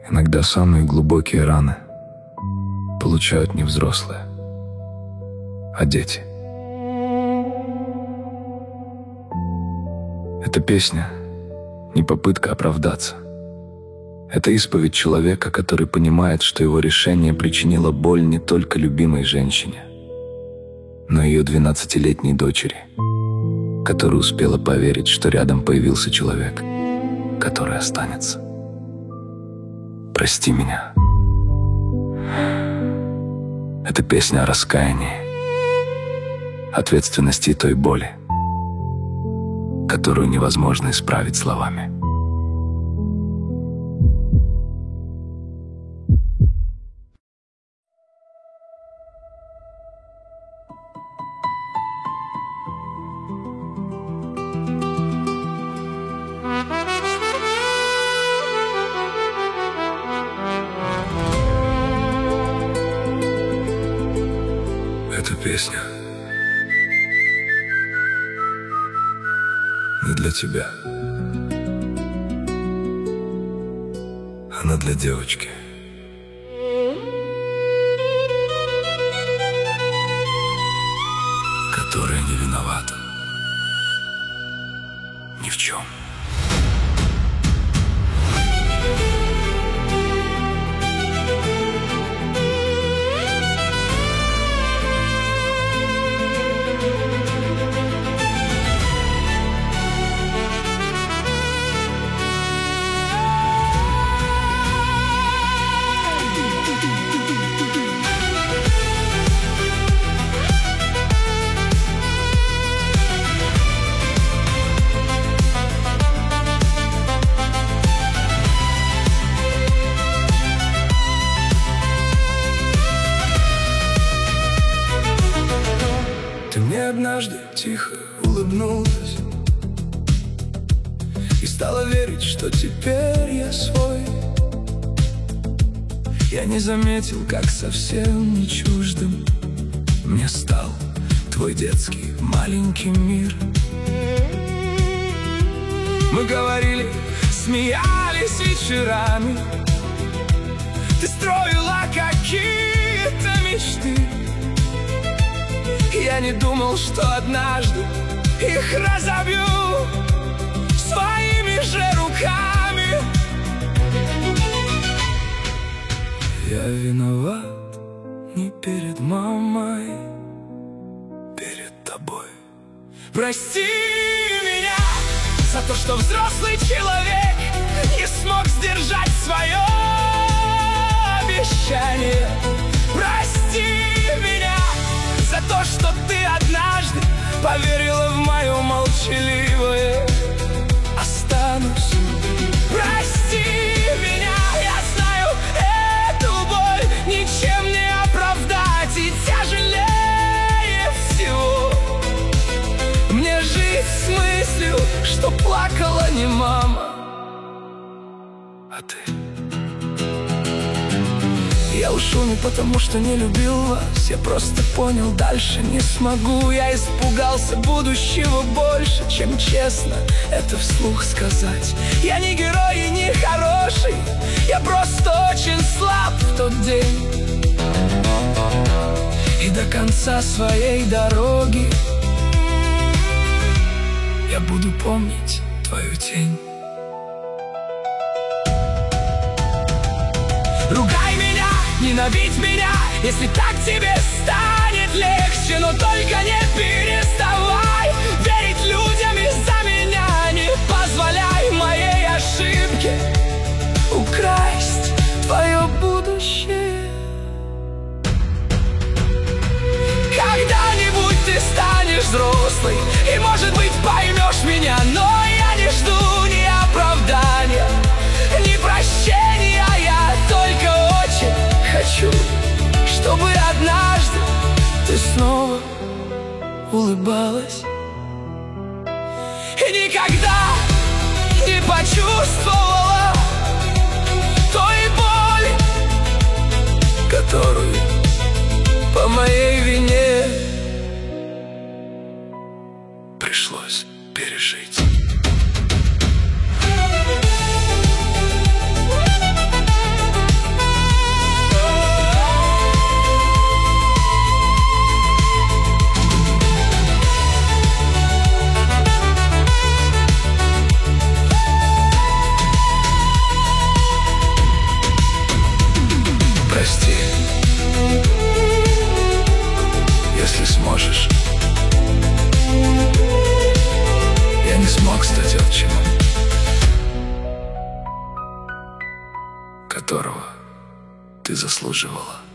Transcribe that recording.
Иногда самые глубокие раны получают не взрослые, а дети. Эта песня не попытка оправдаться. Это исповедь человека, который понимает, что его решение причинило боль не только любимой женщине, но и ее 12-летней дочери, которая успела поверить, что рядом появился человек, который останется. «Прости меня». Это песня о раскаянии, ответственности и той боли, которую невозможно исправить словами. Эта песня не для тебя. Она для девочки, которая не виновата ни в чем. Ты мне однажды тихо улыбнулась и стала верить, что теперь я свой. Я не заметил, как совсем не чуждым мне стал твой детский маленький мир. Мы говорили, смеялись вечерами, ты строила какие-то мечты. Я не думал, что однажды их разобью своими же руками. Я виноват не перед мамой, перед тобой. Прости меня за то, что взрослый человек не смог сдержать свое обещание. Прости меня за то, что ты однажды поверила в мое молчаливое «останусь». Прости меня, я знаю, эту боль ничем не оправдать, и тяжелее всего мне жить с мыслью, что плакала не мама, а ты. Я ушел не потому, что не любил вас, я просто понял, дальше не смогу. Я испугался будущего больше, чем честно это вслух сказать. Я не герой и не хороший, я просто очень слаб в тот день. И до конца своей дороги я буду помнить твою тень. Ругай меня, ненавидь меня, если так тебе станет легче, но только не переставай верить людям из-за меня. Не позволяй моей ошибке украсть твое будущее. Когда-нибудь ты станешь взрослой и, может быть, поймешь меня, но я не жду ни оправдания, ни прощения. Я только очень хочу, чтобы однажды ты снова улыбалась и никогда не почувствовала той боли, которую по моей вине пришлось пережить. которого ты заслуживала.